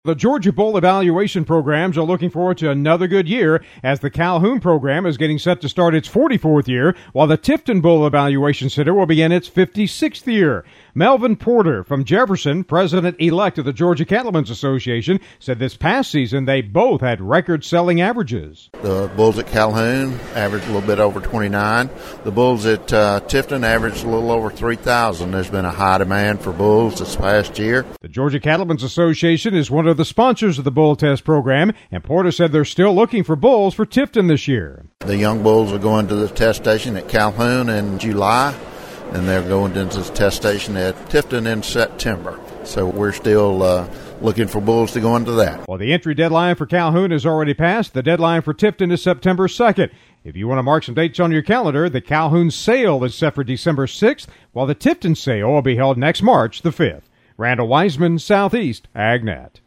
The Georgia Bull evaluation programs are looking forward to another good year as the Calhoun program is getting set to start its 44th year, while the Tifton Bull Evaluation Center will begin its 56th year. Melvin Porter from Jefferson, president-elect of the Georgia Cattlemen's Association, said this past season they both had record-selling averages. The bulls at Calhoun averaged a little bit over 29. The bulls at Tifton averaged a little over 3,000. There's been a high demand for bulls this past year. The Georgia Cattlemen's Association is one of the sponsors of the bull test program, and Porter said they're still looking for bulls for Tifton this year. The young bulls are going to the test station at Calhoun in July, and they're going into the test station at Tifton in September. So we're still looking for bulls to go into that. Well, the entry deadline for Calhoun has already passed. The deadline for Tifton is September 2nd. If you want to mark some dates on your calendar, the Calhoun sale is set for December 6th, while the Tifton sale will be held next March the 5th. Randall Wiseman, Southeast AgNet.